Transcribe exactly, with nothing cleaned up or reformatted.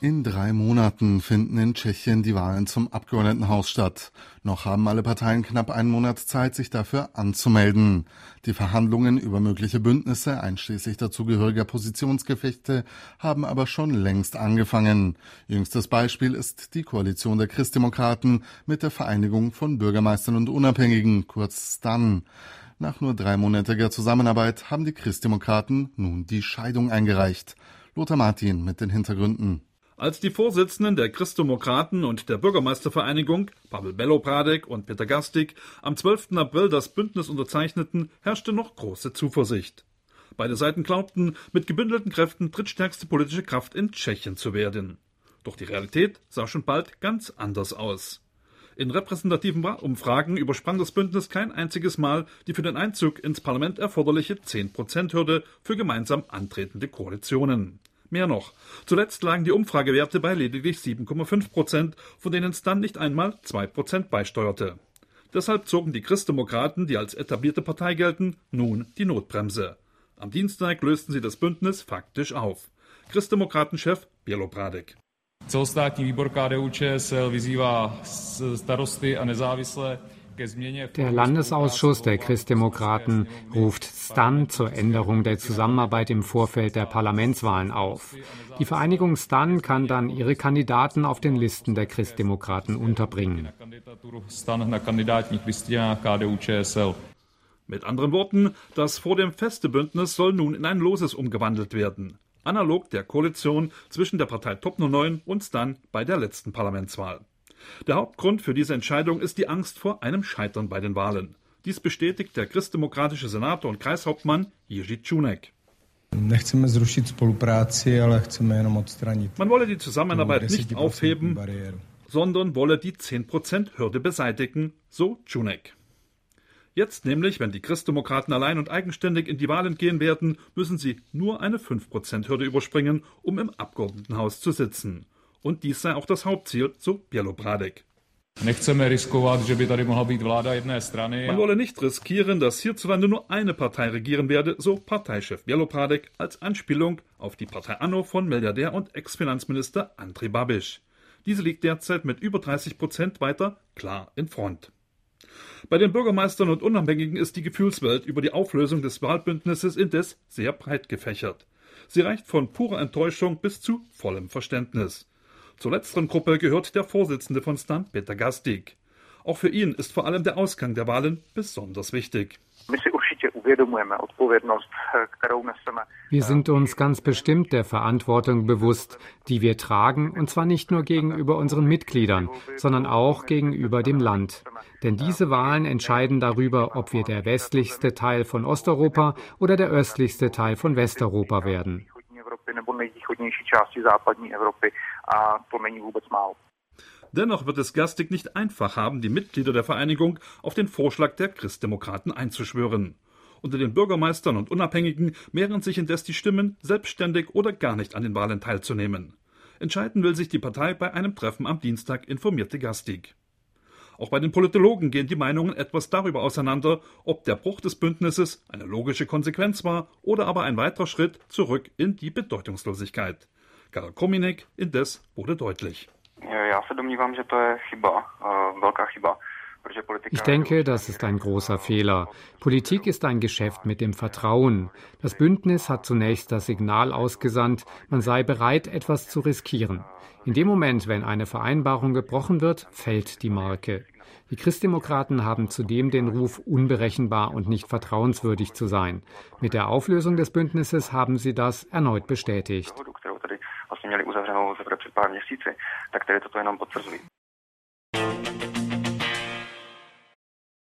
In drei Monaten finden in Tschechien die Wahlen zum Abgeordnetenhaus statt. Noch haben alle Parteien knapp einen Monat Zeit, sich dafür anzumelden. Die Verhandlungen über mögliche Bündnisse, einschließlich dazugehöriger Positionsgefechte, haben aber schon längst angefangen. Jüngstes Beispiel ist die Koalition der Christdemokraten mit der Vereinigung von Bürgermeistern und Unabhängigen, kurz STAN. Nach nur dreimonatiger Zusammenarbeit haben die Christdemokraten nun die Scheidung eingereicht. Lothar Martin mit den Hintergründen. Als die Vorsitzenden der Christdemokraten und der Bürgermeistervereinigung, Pavel Bělobrádek und Peter Gazdík, am zwölften April das Bündnis unterzeichneten, herrschte noch große Zuversicht. Beide Seiten glaubten, mit gebündelten Kräften drittstärkste politische Kraft in Tschechien zu werden. Doch die Realität sah schon bald ganz anders aus. In repräsentativen Umfragen übersprang das Bündnis kein einziges Mal die für den Einzug ins Parlament erforderliche zehn Prozent Hürde für gemeinsam antretende Koalitionen. Mehr noch, zuletzt lagen die Umfragewerte bei lediglich sieben Komma fünf Prozent, von denen es dann nicht einmal zwei Prozent beisteuerte. Deshalb zogen die Christdemokraten, die als etablierte Partei gelten, nun die Notbremse. Am Dienstag lösten sie das Bündnis faktisch auf. Christdemokratenchef Bělobrádek. Celostátní výbor K D U Č S L vyzývá starosty a nezávislé. Der Landesausschuss der Christdemokraten ruft STAN zur Änderung der Zusammenarbeit im Vorfeld der Parlamentswahlen auf. Die Vereinigung STAN kann dann ihre Kandidaten auf den Listen der Christdemokraten unterbringen. Mit anderen Worten, das vor dem feste Bündnis soll nun in ein loses umgewandelt werden. Analog der Koalition zwischen der Partei Top Nummer neun und STAN bei der letzten Parlamentswahl. Der Hauptgrund für diese Entscheidung ist die Angst vor einem Scheitern bei den Wahlen. Dies bestätigt der christdemokratische Senator und Kreishauptmann Jiří Čunek. Man wolle die Zusammenarbeit nicht aufheben, sondern wolle die zehn Prozent Hürde beseitigen, so Čunek. Jetzt nämlich, wenn die Christdemokraten allein und eigenständig in die Wahlen gehen werden, müssen sie nur eine fünf Prozent Hürde überspringen, um im Abgeordnetenhaus zu sitzen. Und dies sei auch das Hauptziel, so Bělobrádek. Man wolle nicht riskieren, dass hierzulande nur eine Partei regieren werde, so Parteichef Bělobrádek als Anspielung auf die Partei Anno von Milliardär und Ex-Finanzminister Andrej Babiš. Diese liegt derzeit mit über dreißig Prozent weiter klar in Front. Bei den Bürgermeistern und Unabhängigen ist die Gefühlswelt über die Auflösung des Wahlbündnisses indes sehr breit gefächert. Sie reicht von purer Enttäuschung bis zu vollem Verständnis. Zur letzteren Gruppe gehört der Vorsitzende von STAN, Peter Gazdík. Auch für ihn ist vor allem der Ausgang der Wahlen besonders wichtig. Wir sind uns ganz bestimmt der Verantwortung bewusst, die wir tragen, und zwar nicht nur gegenüber unseren Mitgliedern, sondern auch gegenüber dem Land. Denn diese Wahlen entscheiden darüber, ob wir der westlichste Teil von Osteuropa oder der östlichste Teil von Westeuropa werden. Dennoch wird es Gazdík nicht einfach haben, die Mitglieder der Vereinigung auf den Vorschlag der Christdemokraten einzuschwören. Unter den Bürgermeistern und Unabhängigen mehren sich indes die Stimmen, selbstständig oder gar nicht an den Wahlen teilzunehmen. Entscheiden will sich die Partei bei einem Treffen am Dienstag, informierte Gazdík. Auch bei den Politologen gehen die Meinungen etwas darüber auseinander, ob der Bruch des Bündnisses eine logische Konsequenz war oder aber ein weiterer Schritt zurück in die Bedeutungslosigkeit. Karel Komínek indes wurde deutlich. Ich denke, das ist ein großer Fehler. Politik ist ein Geschäft mit dem Vertrauen. Das Bündnis hat zunächst das Signal ausgesandt, man sei bereit, etwas zu riskieren. In dem Moment, wenn eine Vereinbarung gebrochen wird, fällt die Marke. Die Christdemokraten haben zudem den Ruf, unberechenbar und nicht vertrauenswürdig zu sein. Mit der Auflösung des Bündnisses haben sie das erneut bestätigt.